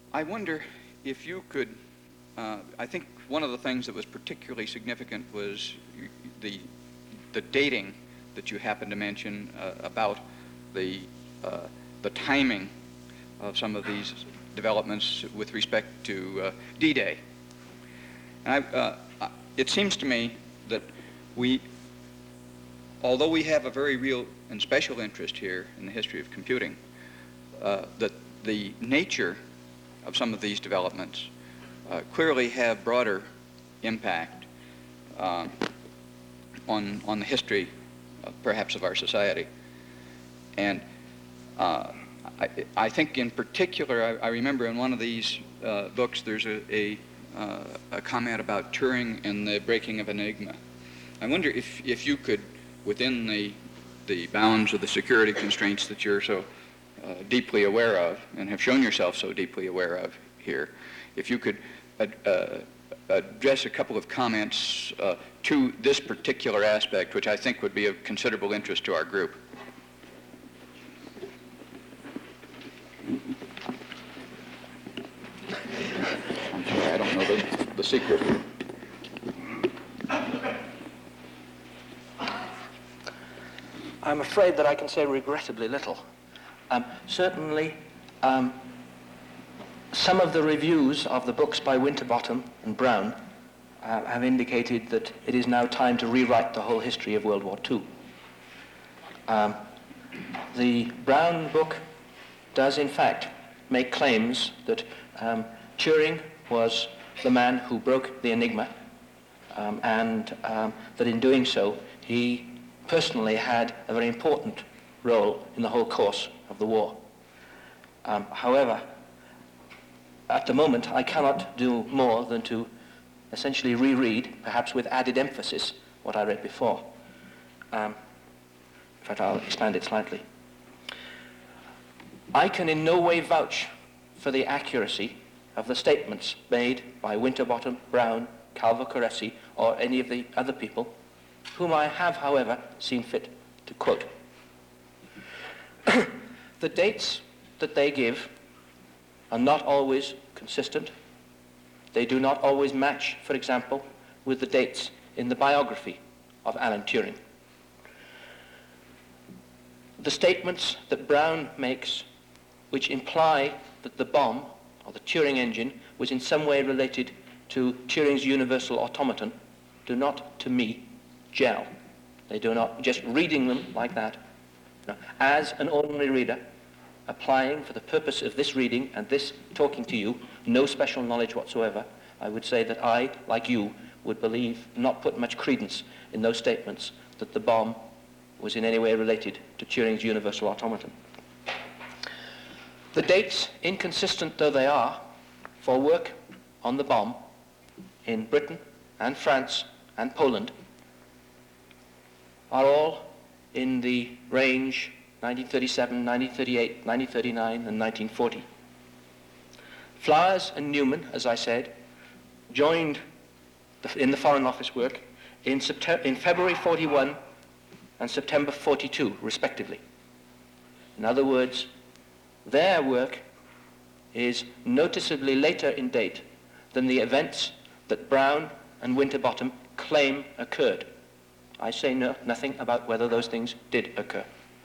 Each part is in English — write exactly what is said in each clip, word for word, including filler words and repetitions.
I wonder if you could, uh, I think one of the things that was particularly significant was the, the dating that you happened to mention uh, about the, uh, the timing of some of these developments with respect to uh, D-Day. And I, uh, it seems to me that we, although we have a very real and special interest here in the history of computing, uh, that the nature of some of these developments uh, clearly have broader impact uh, on, on the history, uh, perhaps, of our society. And uh, I, I think in particular, I, I remember in one of these uh, books, there's a, a, uh, a comment about Turing and the breaking of Enigma. I wonder if, if you could, within the, the bounds of the security constraints that you're so uh, deeply aware of and have shown yourself so deeply aware of here, if you could ad, uh, address a couple of comments uh, to this particular aspect, which I think would be of considerable interest to our group. I'm sorry, I don't know the, the secret. I'm afraid that I can say regrettably little. Um, certainly, um, some of the reviews of the books by Winterbottom and Brown uh, have indicated that it is now time to rewrite the whole history of World War Two. Um, the Brown book does, in fact, make claims that um, Turing was the man who broke the Enigma, um, and um, that in doing so, he personally had a very important role in the whole course of the war. Um, however, at the moment, I cannot do more than to essentially reread, perhaps with added emphasis, what I read before. Um, in fact, I'll expand it slightly. I can in no way vouch for the accuracy of the statements made by Winterbottom, Brown, Calvo-Queresi, or any of the other people, whom I have, however, seen fit to quote. The dates that they give are not always consistent. They do not always match, for example, with the dates in the biography of Alan Turing. The statements that Brown makes, which imply that the bomb, or the Turing engine, was in some way related to Turing's universal automaton, do not, to me, gel. They do not, just reading them like that, no. As an ordinary reader, applying for the purpose of this reading and this talking to you, no special knowledge whatsoever, I would say that I, like you, would believe, not put much credence in those statements that the bomb was in any way related to Turing's universal automaton. The dates, inconsistent though they are, for work on the bomb in Britain and France and Poland are all in the range nineteen thirty-seven, nineteen thirty-eight, nineteen thirty-nine, and nineteen forty. Flowers and Newman, as I said, joined the, in the Foreign Office work in, September, in February forty-one and September forty-two, respectively. In other words, their work is noticeably later in date than the events that Brown and Winterbottom claim occurred. I say no, nothing about whether those things did occur.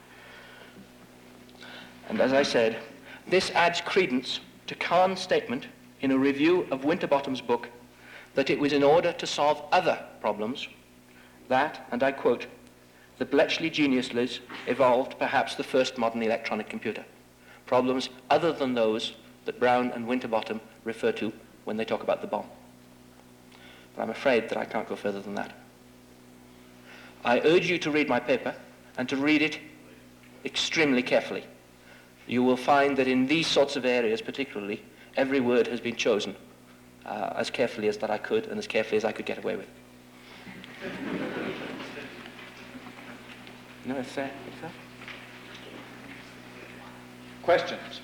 And as I said, this adds credence to Kahn's statement in a review of Winterbottom's book that it was in order to solve other problems that, and I quote, the Bletchley geniuses evolved perhaps the first modern electronic computer. Problems other than those that Brown and Winterbottom refer to when they talk about the bomb. But I'm afraid that I can't go further than that. I urge you to read my paper and to read it extremely carefully. You will find that in these sorts of areas particularly, every word has been chosen uh, as carefully as that I could and as carefully as I could get away with. No, it's there. It's there. Questions?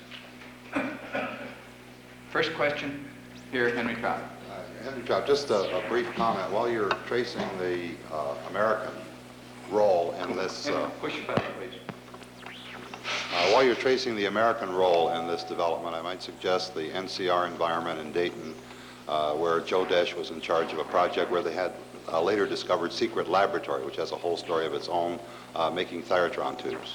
First question here, Henry Trout. Uh, Henry Trout, just a, a brief comment. While you're tracing the uh, American role in this... Uh, Push your button, please. Uh, while you're tracing the American role in this development, I might suggest the N C R environment in Dayton, uh, where Joe Desch was in charge of a project where they had a later discovered secret laboratory, which has a whole story of its own, uh, making Thyratron tubes.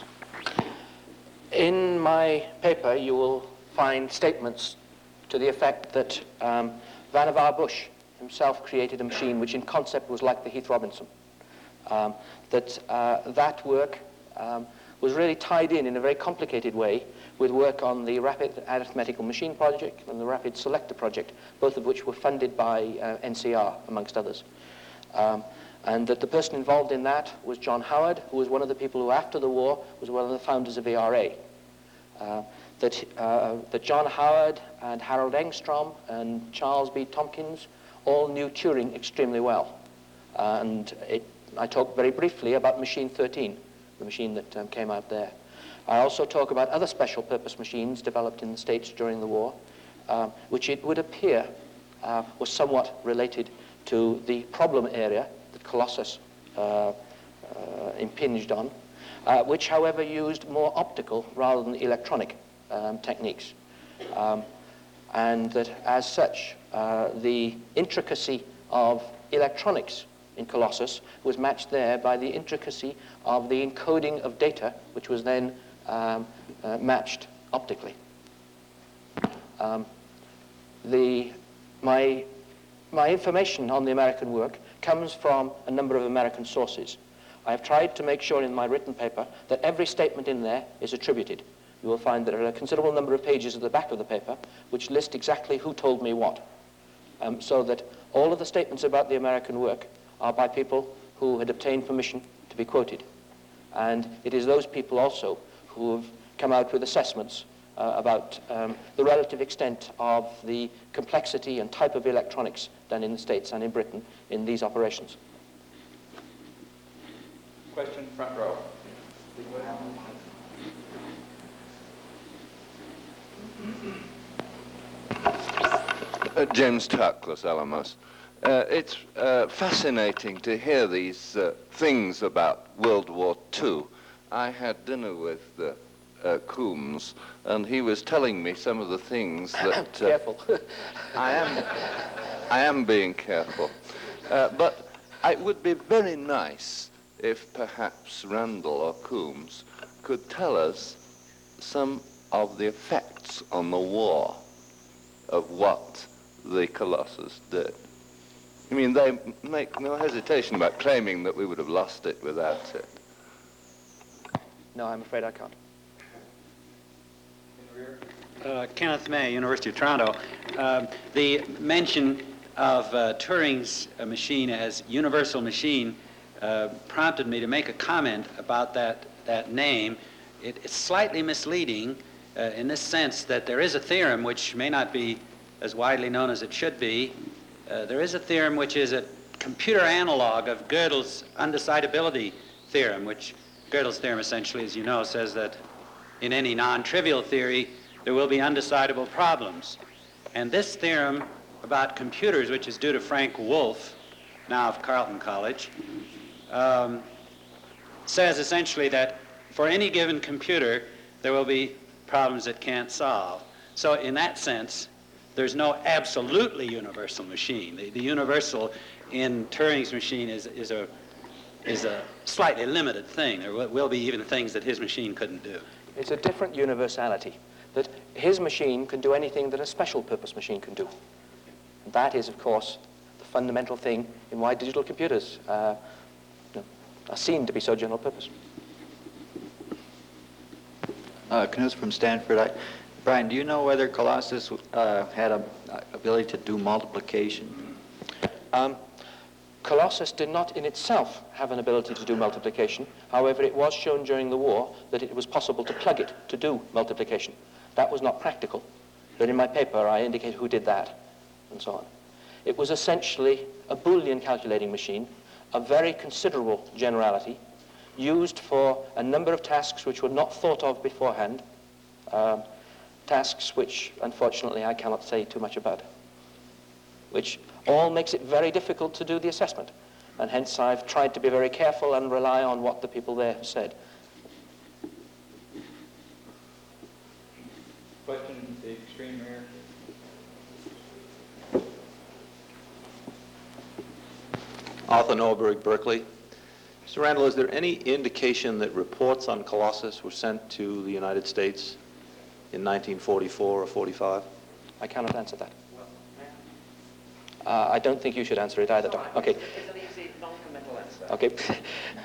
In my paper, you will find statements to the effect that um, Vannevar Bush himself created a machine which in concept was like the Heath Robinson. Um, that uh, that work um, was really tied in in a very complicated way with work on the Rapid Arithmetical Machine Project and the Rapid Selector Project, both of which were funded by uh, N C R, amongst others. Um, and that the person involved in that was John Howard, who was one of the people who, after the war, was one of the founders of E R A. Uh, that, uh, that John Howard and Harold Engstrom and Charles B. Tompkins all knew Turing extremely well. Uh, and it, I talked very briefly about Machine thirteen, the machine that um, came out there. I also talk about other special purpose machines developed in the States during the war, uh, which it would appear uh, was somewhat related to the problem area that Colossus uh, uh, impinged on, uh, which, however, used more optical rather than electronic um, techniques. Um, and that, as such, uh, the intricacy of electronics in Colossus was matched there by the intricacy of the encoding of data, which was then um, uh, matched optically. Um, the, my My information on the American work comes from a number of American sources. I have tried to make sure in my written paper that every statement in there is attributed. You will find there are a considerable number of pages at the back of the paper which list exactly who told me what, um, so that all of the statements about the American work are by people who had obtained permission to be quoted. And it is those people also who have come out with assessments Uh, about um, the relative extent of the complexity and type of electronics done in the States and in Britain in these operations. Question, front row. Uh, James Tuck, Los Alamos. Uh, it's uh, fascinating to hear these uh, things about World War Two. I had dinner with uh, Uh, Coombs, and he was telling me some of the things that... Uh, Careful. I am, I am being careful. Uh, but it would be very nice if perhaps Randall or Coombs could tell us some of the effects on the war of what the Colossus did. I mean, they make no hesitation about claiming that we would have lost it without it. No, I'm afraid I can't. Uh, Kenneth May, University of Toronto. Um, the mention of uh, Turing's uh, machine as universal machine uh, prompted me to make a comment about that, that name. It, it's slightly misleading uh, in this sense that there is a theorem which may not be as widely known as it should be. Uh, there is a theorem which is a computer analog of Gödel's undecidability theorem, which Gödel's theorem essentially, as you know, says that in any non-trivial theory, there will be undecidable problems. And this theorem about computers, which is due to Frank Wolf, now of Carleton College, um, says essentially that for any given computer, there will be problems it can't solve. So in that sense, there's no absolutely universal machine. The, the universal in Turing's machine is, is, a, is a slightly limited thing. There will, will be even things that his machine couldn't do. It's a different universality, that his machine can do anything that a special purpose machine can do. And that is, of course, the fundamental thing in why digital computers uh, you know, are seen to be so general purpose. Uh, Knut from Stanford. I, Brian, do you know whether Colossus uh, had a, a ability to do multiplication? Um, Colossus did not in itself have an ability to do multiplication. However, it was shown during the war that it was possible to plug it to do multiplication. That was not practical. But in my paper, I indicate who did that, and so on. It was essentially a Boolean calculating machine of very considerable generality, used for a number of tasks which were not thought of beforehand, um, tasks which, unfortunately, I cannot say too much about, which all makes it very difficult to do the assessment. And hence I've tried to be very careful and rely on what the people there have said. extreme rear. Arthur Norberg, Berkeley. Mister Randall, is there any indication that reports on Colossus were sent to the United States in nineteen forty-four or forty-five? I cannot answer that. Uh, I don't think you should answer it either, Doctor Okay. It's an easy, non-committal answer. Okay.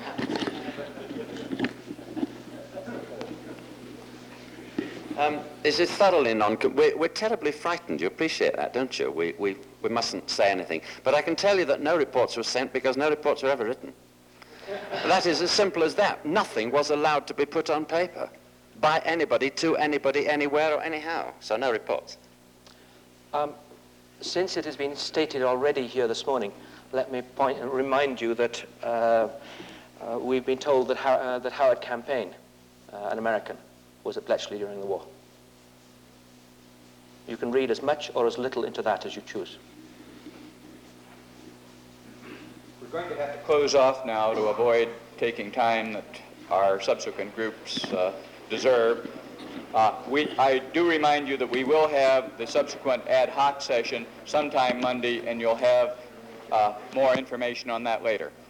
Um, this is thoroughly non we're, we're terribly frightened. You appreciate that, don't you? We, we, we mustn't say anything. But I can tell you that no reports were sent because no reports were ever written. That is as simple as that. Nothing was allowed to be put on paper by anybody, to anybody, anywhere, or anyhow. So no reports. Um, since it has been stated already here this morning, let me point and remind you that uh, uh, we've been told that, How uh, that Howard Campaign, uh, an American, was at Bletchley during the war. You can read as much or as little into that as you choose. We're going to have to close off now to avoid taking time that our subsequent groups uh, deserve. Uh, we, I do remind you that we will have the subsequent ad hoc session sometime Monday, and you'll have uh, more information on that later.